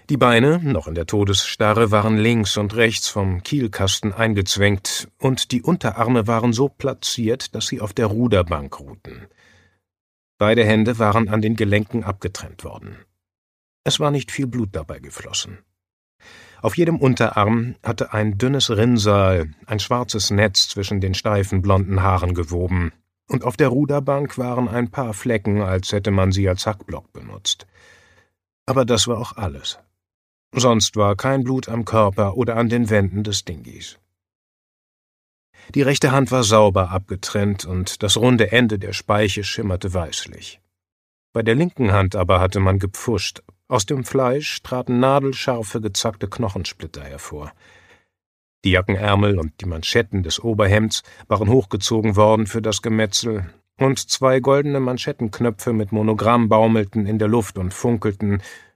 Die Beine, noch in der Todesstarre, waren links und rechts vom Kielkasten eingezwängt, und die Unterarme waren so platziert, dass sie auf der Ruderbank ruhten. Beide Hände waren an den Gelenken abgetrennt worden. Es war nicht viel Blut dabei geflossen. Auf jedem Unterarm hatte ein dünnes Rinnsal ein schwarzes Netz zwischen den steifen blonden Haaren gewoben, und auf der Ruderbank waren ein paar Flecken, als hätte man sie als Hackblock benutzt. Aber das war auch alles. Sonst war kein Blut am Körper oder an den Wänden des Dinghies. Die rechte Hand war sauber abgetrennt, und das runde Ende der Speiche schimmerte weißlich. Bei der linken Hand aber hatte man gepfuscht. Aus dem Fleisch traten nadelscharfe, gezackte Knochensplitter hervor. Die Jackenärmel und die Manschetten des Oberhemds waren hochgezogen worden für das Gemetzel, und 2 goldene Manschettenknöpfe mit Monogramm baumelten in der Luft und funkelten,